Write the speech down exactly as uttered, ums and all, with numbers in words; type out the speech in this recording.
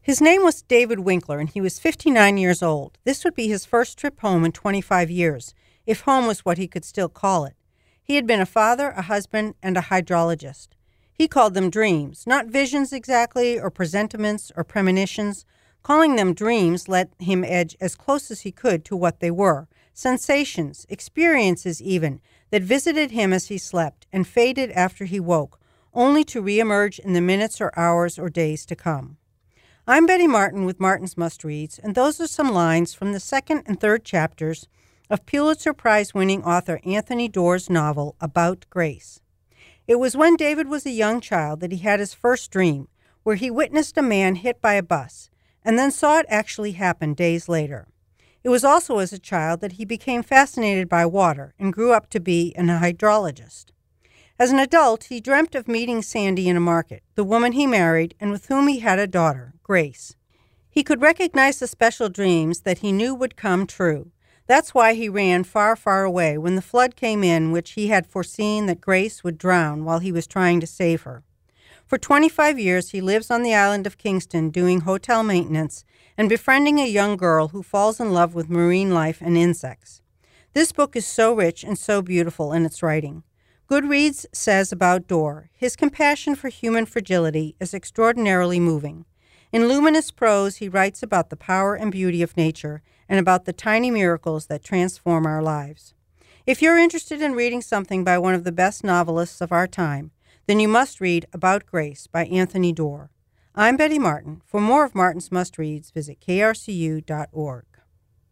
His name was David Winkler, and he was fifty-nine years old. This would be his first trip home in twenty-five years, if home was what he could still call it. He had been a father, a husband, and a hydrologist. He called them dreams, not visions exactly, or presentiments, or premonitions. Calling them dreams let him edge as close as he could to what they were, sensations, experiences even, that visited him as he slept and faded after he woke, only to reemerge in the minutes or hours or days to come. I'm Betty Martin with Martin's Must-Reads, and those are some lines from the second and third chapters of Pulitzer Prize-winning author Anthony Doerr's novel About Grace. It was when David was a young child that he had his first dream, where he witnessed a man hit by a bus, and then saw it actually happen days later. It was also as a child that he became fascinated by water and grew up to be an hydrologist. As an adult, he dreamt of meeting Sandy in a market, the woman he married and with whom he had a daughter, Grace. He could recognize the special dreams that he knew would come true. That's why he ran far, far away when the flood came in, which he had foreseen that Grace would drown while he was trying to save her. For twenty-five years, he lives on the island of Kingston doing hotel maintenance and befriending a young girl who falls in love with marine life and insects. This book is so rich and so beautiful in its writing. Goodreads says about Doerr, his compassion for human fragility is extraordinarily moving. In luminous prose, he writes about the power and beauty of nature and about the tiny miracles that transform our lives. If you're interested in reading something by one of the best novelists of our time, then you must read About Grace by Anthony Doerr. I'm Betty Martin. For more of Martin's Must-Reads, visit k r c u dot org.